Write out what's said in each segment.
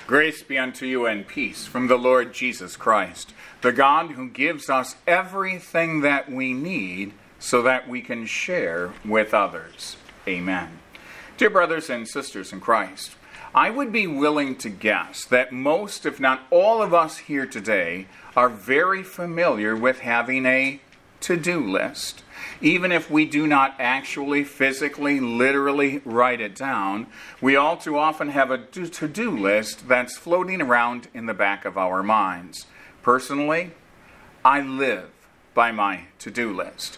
Grace be unto you and peace from the Lord Jesus Christ, the God who gives us everything that we need so that we can share with others. Amen. Dear brothers and sisters in Christ, I would be willing to guess that most, if not all of us here today, are very familiar with having a to-do list. Even if we do not actually, physically, literally write it down, we all too often have a to-do list that's floating around in the back of our minds. Personally, I live by my to-do list.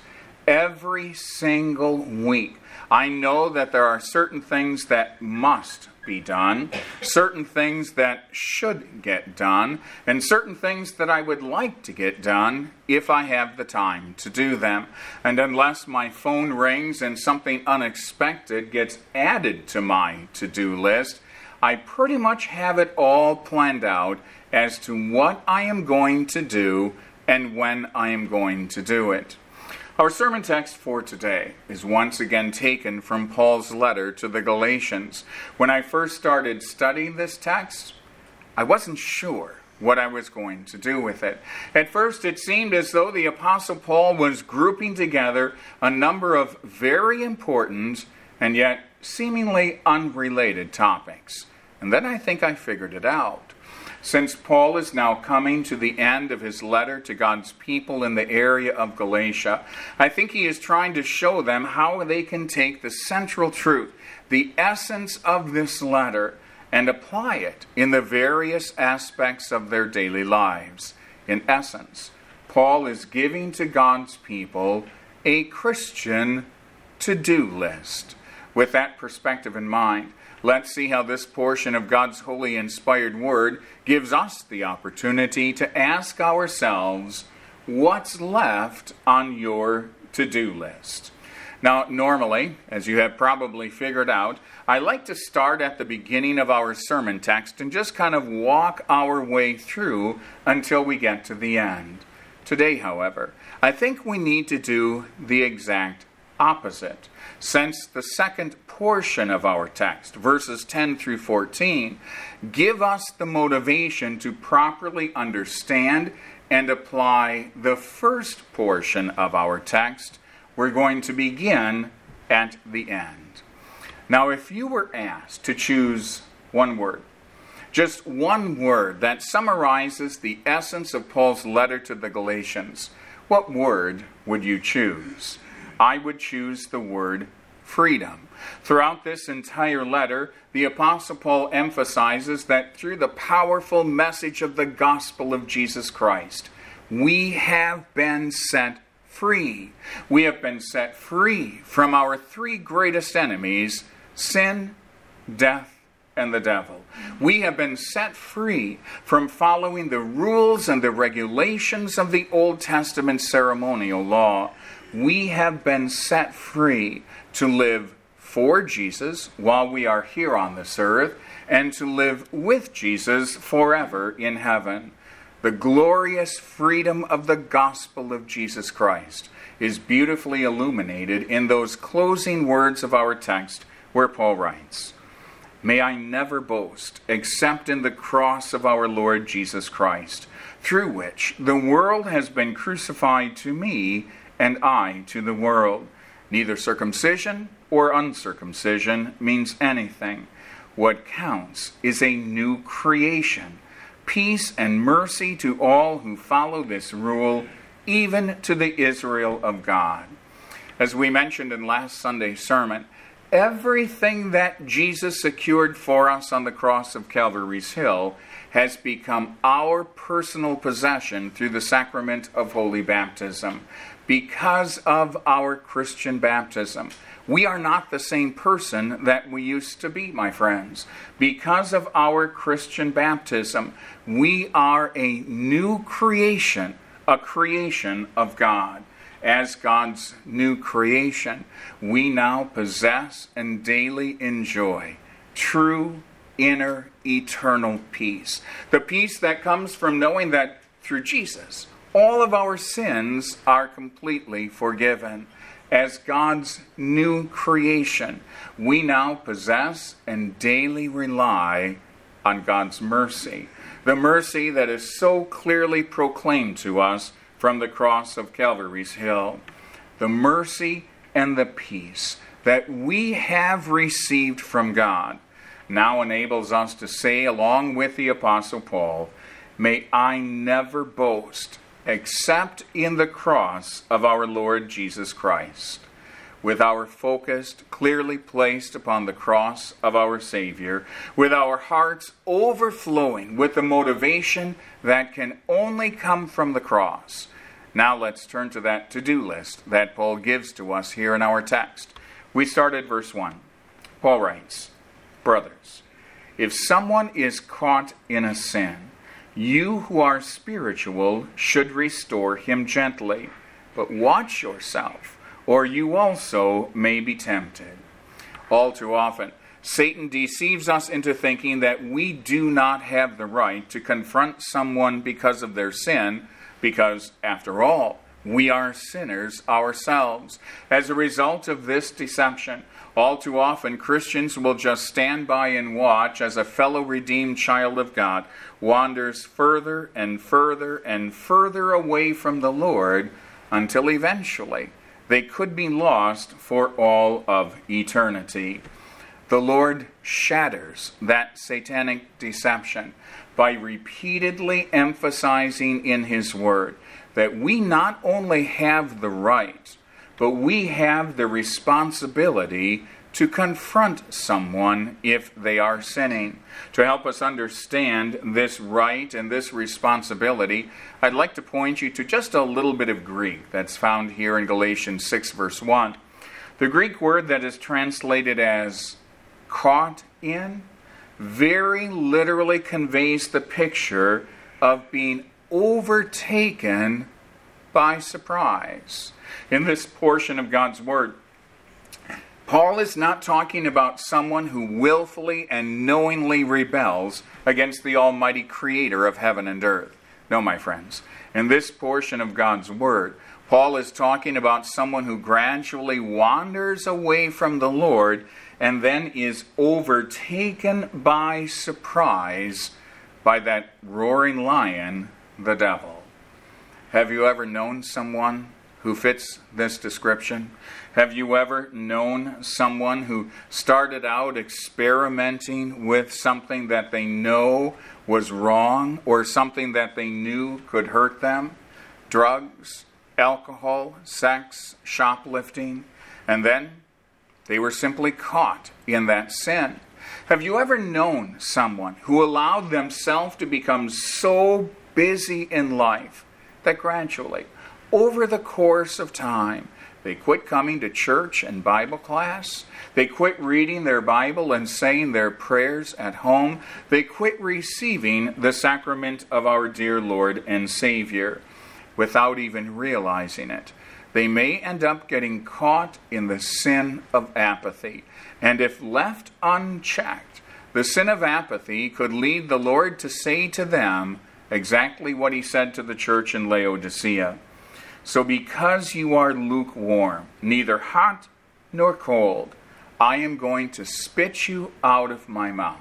Every single week, I know that there are certain things that must be done, certain things that should get done, and certain things that I would like to get done if I have the time to do them. And unless my phone rings and something unexpected gets added to my to-do list, I pretty much have it all planned out as to what I am going to do and when I am going to do it. Our sermon text for today is once again taken from Paul's letter to the Galatians. When I first started studying this text, I wasn't sure what I was going to do with it. At first, it seemed as though the Apostle Paul was grouping together a number of very important and yet seemingly unrelated topics. And then I think I figured it out. Since Paul is now coming to the end of his letter to God's people in the area of Galatia, I think he is trying to show them how they can take the central truth, the essence of this letter, and apply it in the various aspects of their daily lives. In essence, Paul is giving to God's people a Christian to-do list. With that perspective in mind, let's see how this portion of God's holy inspired word gives us the opportunity to ask ourselves, what's left on your to-do list? Now, normally, as you have probably figured out, I like to start at the beginning of our sermon text and just kind of walk our way through until we get to the end. Today, however, I think we need to do the exact opposite, since the second portion of our text, verses 10 through 14, give us the motivation to properly understand and apply the first portion of our text. We're going to begin at the end. Now, if you were asked to choose one word, just one word that summarizes the essence of Paul's letter to the Galatians, what word would you choose? I would choose the word freedom. Throughout this entire letter, the Apostle Paul emphasizes that through the powerful message of the gospel of Jesus Christ, we have been set free. We have been set free from our three greatest enemies, sin, death, and the devil. We have been set free from following the rules and the regulations of the Old Testament ceremonial law. We have been set free to live for Jesus while we are here on this earth and to live with Jesus forever in heaven. The glorious freedom of the gospel of Jesus Christ is beautifully illuminated in those closing words of our text where Paul writes, "May I never boast except in the cross of our Lord Jesus Christ, through which the world has been crucified to me and I to the world. Neither circumcision or uncircumcision means anything. What counts is a new creation. Peace and mercy to all who follow this rule, even to the Israel of God." As we mentioned in last Sunday's sermon, everything that Jesus secured for us on the cross of Calvary's Hill has become our personal possession through the sacrament of holy baptism. Because of our Christian baptism, we are not the same person that we used to be, my friends. Because of our Christian baptism, we are a new creation, a creation of God. As God's new creation, we now possess and daily enjoy true, inner, eternal peace. The peace that comes from knowing that through Jesus, all of our sins are completely forgiven. As God's new creation, we now possess and daily rely on God's mercy. The mercy that is so clearly proclaimed to us from the cross of Calvary's Hill. The mercy and the peace that we have received from God now enables us to say, along with the Apostle Paul, "May I never boast except in the cross of our Lord Jesus Christ." With our focus clearly placed upon the cross of our Savior, with our hearts overflowing with the motivation that can only come from the cross. Now let's turn to that to-do list that Paul gives to us here in our text. We start at verse 1. Paul writes, "Brothers, if someone is caught in a sin, you who are spiritual should restore him gently, but watch yourself, or you also may be tempted." All too often, Satan deceives us into thinking that we do not have the right to confront someone because of their sin, because, after all, we are sinners ourselves. As a result of this deception, all too often Christians will just stand by and watch as a fellow redeemed child of God wanders further and further and further away from the Lord until eventually they could be lost for all of eternity. The Lord shatters that satanic deception by repeatedly emphasizing in His Word that we not only have the right, but we have the responsibility to confront someone if they are sinning. To help us understand this right and this responsibility, I'd like to point you to just a little bit of Greek that's found here in Galatians 6, verse 1. The Greek word that is translated as caught in very literally conveys the picture of being overtaken by surprise. In this portion of God's Word, Paul is not talking about someone who willfully and knowingly rebels against the Almighty Creator of heaven and earth. No, my friends. In this portion of God's Word, Paul is talking about someone who gradually wanders away from the Lord and then is overtaken by surprise by that roaring lion, the devil. Have you ever known someone who fits this description? Have you ever known someone who started out experimenting with something that they know was wrong or something that they knew could hurt them? Drugs, alcohol, sex, shoplifting, and then they were simply caught in that sin. Have you ever known someone who allowed themselves to become so busy in life that gradually, over the course of time, they quit coming to church and Bible class. They quit reading their Bible and saying their prayers at home. They quit receiving the sacrament of our dear Lord and Savior without even realizing it. They may end up getting caught in the sin of apathy. And if left unchecked, the sin of apathy could lead the Lord to say to them exactly what He said to the church in Laodicea. "So because you are lukewarm, neither hot nor cold, I am going to spit you out of my mouth."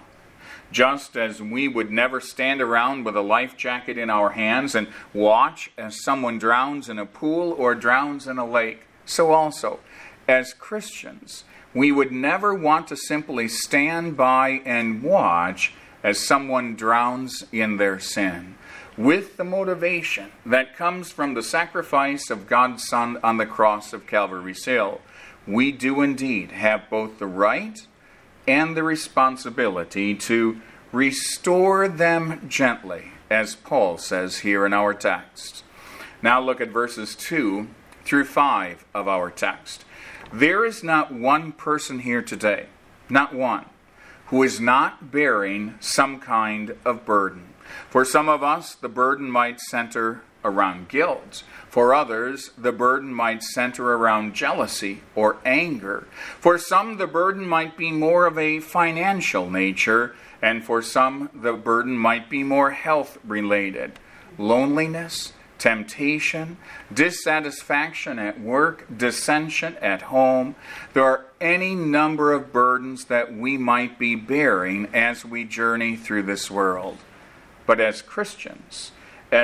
Just as we would never stand around with a life jacket in our hands and watch as someone drowns in a pool or drowns in a lake, so also, as Christians, we would never want to simply stand by and watch as someone drowns in their sin. With the motivation that comes from the sacrifice of God's Son on the cross of Calvary's Hill, we do indeed have both the right and the responsibility to restore them gently, as Paul says here in our text. Now look at verses 2 through 5 of our text. There is not one person here today, not one, who is not bearing some kind of burden. For some of us, the burden might center around guilt. For others, the burden might center around jealousy or anger. For some, the burden might be more of a financial nature, and for some, the burden might be more health-related. Loneliness, temptation, dissatisfaction at work, dissension at home. There are any number of burdens that we might be bearing as we journey through this world. But as Christians,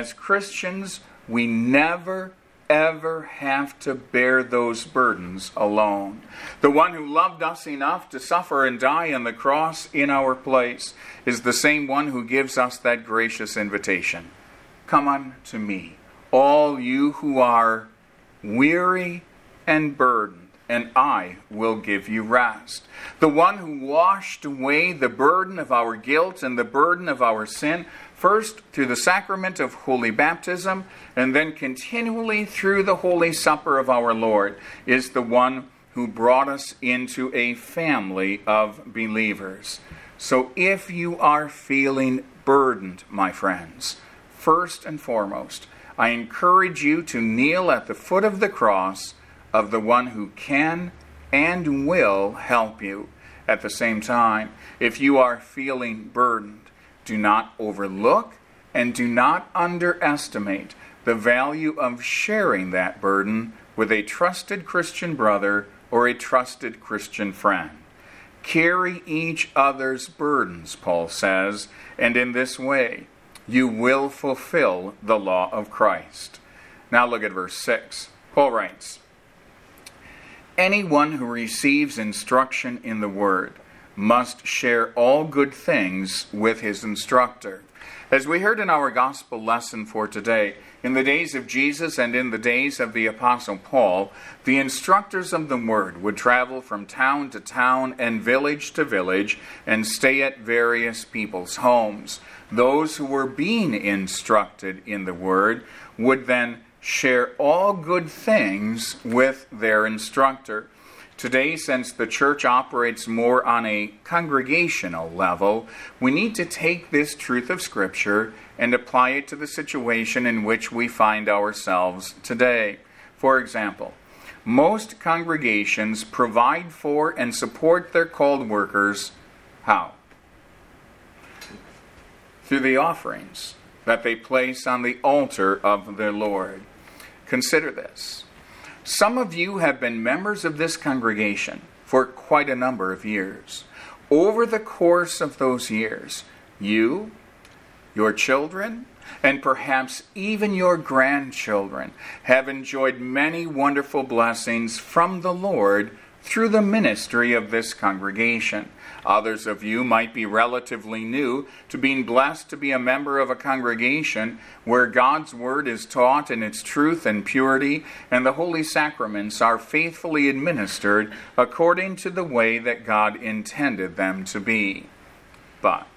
we never, ever have to bear those burdens alone. The one who loved us enough to suffer and die on the cross in our place is the same one who gives us that gracious invitation. Come unto me, all you who are weary and burdened, and I will give you rest. The one who washed away the burden of our guilt and the burden of our sin, first through the sacrament of holy baptism, and then continually through the Holy Supper of our Lord, is the one who brought us into a family of believers. So if you are feeling burdened, my friends, first and foremost, I encourage you to kneel at the foot of the cross of the one who can and will help you. At the same time, if you are feeling burdened, do not overlook and do not underestimate the value of sharing that burden with a trusted Christian brother or a trusted Christian friend. Carry each other's burdens, Paul says, and in this way, you will fulfill the law of Christ. Now look at verse 6. Paul writes, anyone who receives instruction in the word must share all good things with his instructor. As we heard in our gospel lesson for today, in the days of Jesus and in the days of the Apostle Paul, the instructors of the word would travel from town to town and village to village and stay at various people's homes. Those who were being instructed in the word would then share all good things with their instructor. Today, since the church operates more on a congregational level, we need to take this truth of Scripture and apply it to the situation in which we find ourselves today. For example, most congregations provide for and support their called workers. How? Through the offerings that they place on the altar of their Lord. Consider this. Some of you have been members of this congregation for quite a number of years. Over the course of those years, you, your children, and perhaps even your grandchildren have enjoyed many wonderful blessings from the Lord through the ministry of this congregation. Others of you might be relatively new to being blessed to be a member of a congregation where God's Word is taught in its truth and purity, and the holy sacraments are faithfully administered according to the way that God intended them to be. But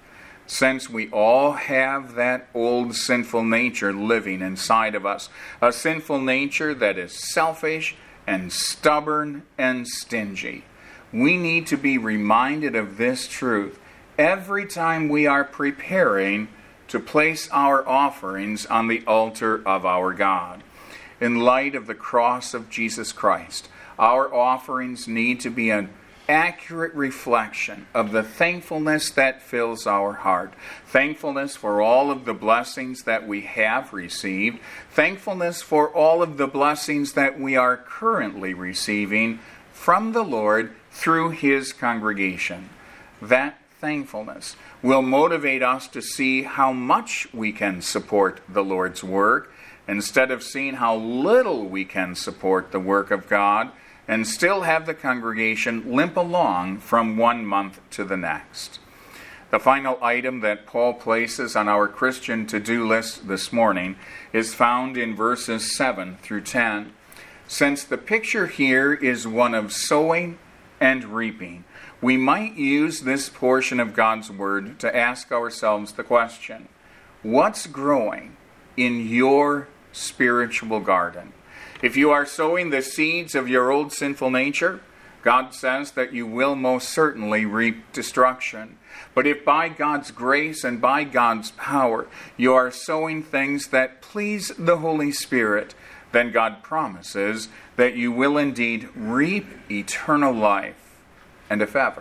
since we all have that old sinful nature living inside of us, a sinful nature that is selfish and stubborn and stingy, we need to be reminded of this truth every time we are preparing to place our offerings on the altar of our God. In light of the cross of Jesus Christ, our offerings need to be an accurate reflection of the thankfulness that fills our heart. Thankfulness for all of the blessings that we have received. Thankfulness for all of the blessings that we are currently receiving from the Lord through His congregation. That thankfulness will motivate us to see how much we can support the Lord's work, instead of seeing how little we can support the work of God, and still have the congregation limp along from one month to the next. The final item that Paul places on our Christian to-do list this morning is found in verses 7 through 10. Since the picture here is one of sowing and reaping, we might use this portion of God's Word to ask ourselves the question, what's growing in your spiritual garden? If you are sowing the seeds of your old sinful nature, God says that you will most certainly reap destruction. But if by God's grace and by God's power you are sowing things that please the Holy Spirit, then God promises that you will indeed reap eternal life. And if ever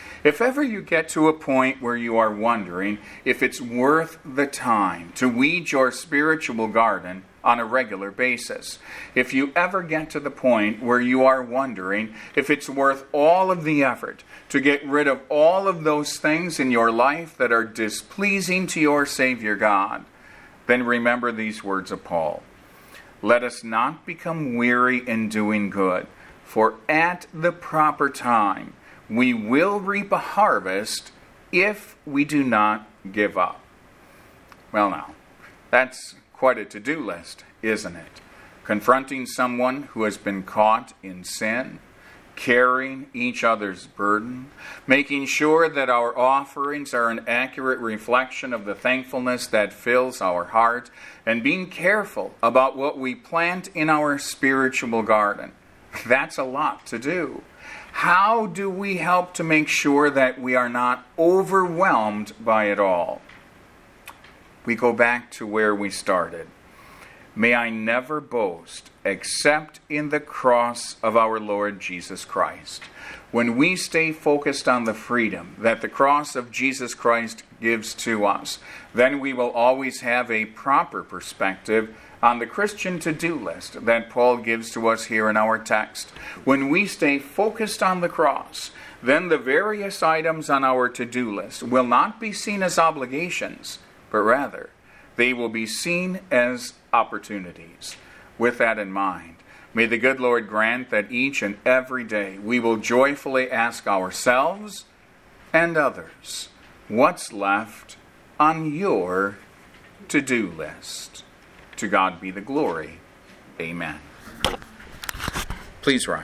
If ever you get to a point where you are wondering if it's worth the time to weed your spiritual garden on a regular basis, if you ever get to the point where you are wondering if it's worth all of the effort to get rid of all of those things in your life that are displeasing to your Savior God, then remember these words of Paul. Let us not become weary in doing good, for at the proper time we will reap a harvest if we do not give up. Well now, that's quite a to-do list, isn't it? Confronting someone who has been caught in sin, carrying each other's burden, making sure that our offerings are an accurate reflection of the thankfulness that fills our heart, and being careful about what we plant in our spiritual garden. That's a lot to do. How do we help to make sure that we are not overwhelmed by it all? We go back to where we started. May I never boast except in the cross of our Lord Jesus Christ. When we stay focused on the freedom that the cross of Jesus Christ gives to us, then we will always have a proper perspective on the Christian to-do list that Paul gives to us here in our text. When we stay focused on the cross, then the various items on our to-do list will not be seen as obligations, but rather they will be seen as opportunities. With that in mind, may the good Lord grant that each and every day we will joyfully ask ourselves and others, what's left on your to-do list? To God be the glory. Amen. Please rise.